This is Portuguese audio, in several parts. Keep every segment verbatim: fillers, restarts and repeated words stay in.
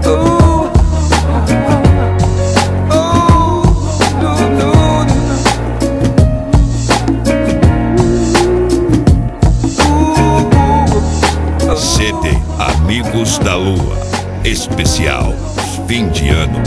C D Amigos da Lua, especial fim de ano.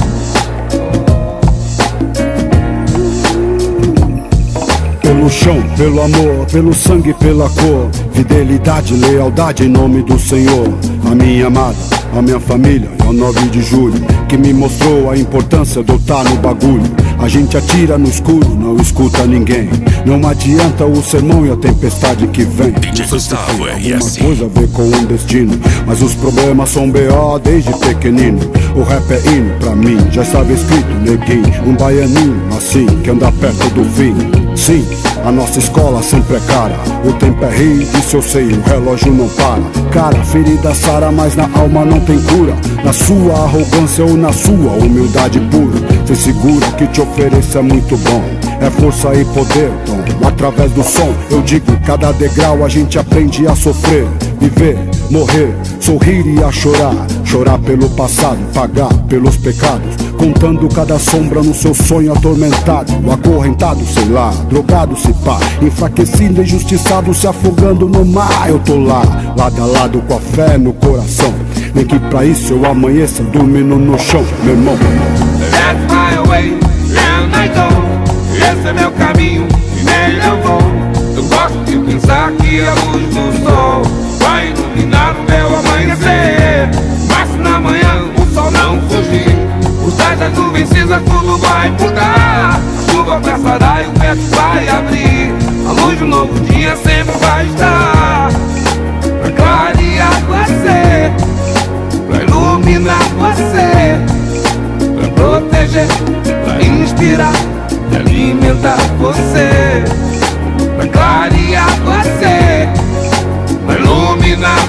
Pelo chão, pelo amor, pelo sangue, pela cor, fidelidade, lealdade em nome do Senhor. A minha amada, a minha família e ao nove de julho, que me mostrou a importância de eu estar no bagulho. A gente atira no escuro, não escuta ninguém. Não adianta o sermão e a tempestade que vem. D J Gustavo Alguma assim. coisa a ver com um destino, mas os problemas são B O desde pequenino. O rap é hino pra mim, já estava escrito, neguinho. Um baianinho assim, que anda perto do fim. Sim, a nossa escola sempre é cara. O tempo é rei, disso eu sei, o relógio não para. Cara, ferida sara, mas na alma não tem cura. Na sua arrogância ou na sua humildade pura. Cê segura que te ofereça é muito bom. É força e poder, Tom. Através do som, eu digo, cada degrau a gente aprende a sofrer. Viver, morrer, sorrir e a chorar. Chorar pelo passado, pagar pelos pecados. Contando cada sombra no seu sonho atormentado. Acorrentado, sei lá, drogado se pá. Enfraquecido, injustiçado, se afogando no mar. Eu tô lá, lado a lado com a fé no coração. Nem que pra isso eu amanheça dormindo no chão, meu irmão. That's my way, down I go. Esse é meu caminho e nele eu vou. Eu gosto de pensar que a luz do sol vai iluminar o meu amanhecer. Mas se na manhã o sol não fugir, os tais das nuvens cinzas tudo vai mudar. A chuva passará e o vento vai abrir. A luz do novo dia sempre vai estar pra clarear você, pra iluminar você, pra proteger, pra inspirar e alimentar você, pra clarear você, pra iluminar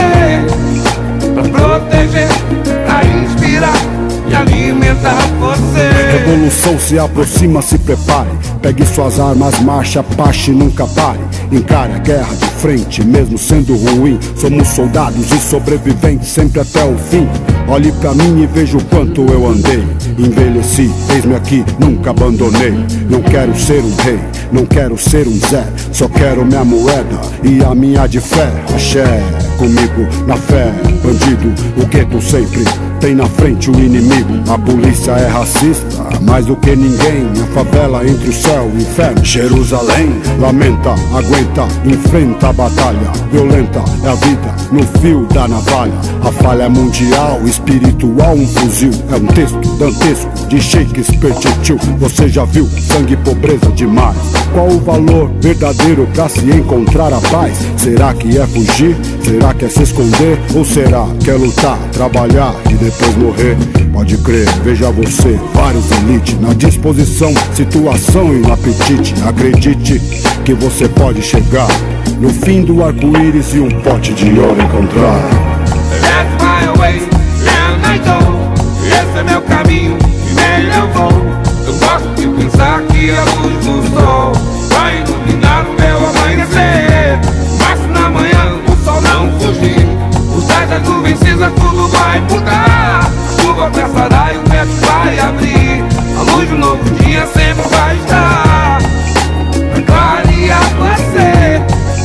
você, pra proteger, pra inspirar e alimentar você. Revolução se aproxima, se prepare. Pegue suas armas, marcha, pache, nunca pare. Encare a guerra de frente, mesmo sendo ruim. Somos soldados e sobreviventes sempre até o fim. Olhe pra mim e veja o quanto eu andei. Envelheci, eis-me aqui, nunca abandonei. Não quero ser um rei, não quero ser um Zé. Só quero minha moeda e a minha de fé. Axé, comigo na fé, bandido, o gueto sempre tem na frente o inimigo. A polícia é racista, mais do que ninguém. A favela entre o céu e o inferno. Jerusalém, lamenta, aguenta, enfrenta a batalha. Violenta é a vida no fio da navalha. A falha é mundial, espiritual, um fuzil. É um texto dantesco de Shakespeare tio. Você já viu sangue e pobreza demais? Qual o valor verdadeiro pra se encontrar a paz? Será que é fugir? Será que é se esconder? Ou será que é lutar, trabalhar e depois morrer? Pode crer, veja você, vários elite na disposição, situação e no apetite. Acredite que você pode chegar no fim do arco-íris e um pote de ouro encontrar. That's my way, down I go. Esse é meu caminho e nele eu vou. Eu gosto de pensar que a luz do sol vai iluminar o meu amanhecer. Mas se na manhã o sol não fugir, os tais das nuvens cinzas tudo vai mudar. A chuva passará e o vento vai abrir. A luz do novo dia sempre vai estar pra clarear você,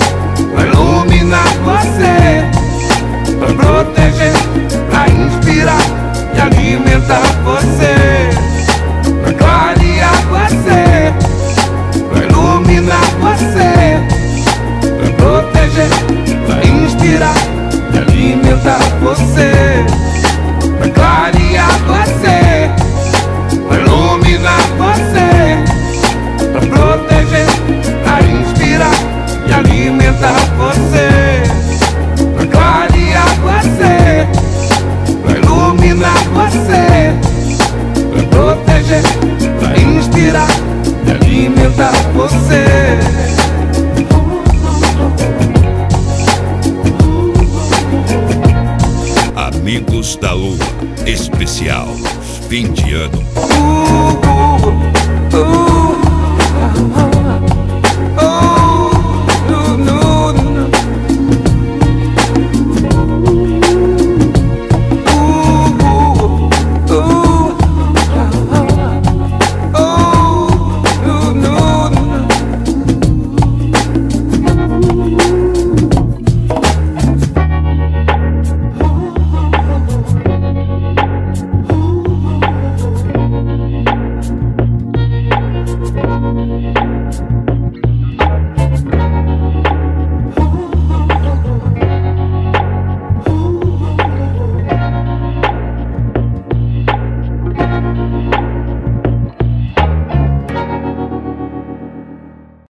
pra iluminar você, pra proteger, pra inspirar e alimentar você, pra clarear você, pra iluminar você, pra proteger, pra inspirar e alimentar você, pra clarear você, pra iluminar você, pra proteger, pra inspirar e alimentar você, pra clarear você, pra iluminar você, pra proteger, pra inspirar e alimentar você. Amigos da Lua, especial fim de ano. Uh, uh, uh.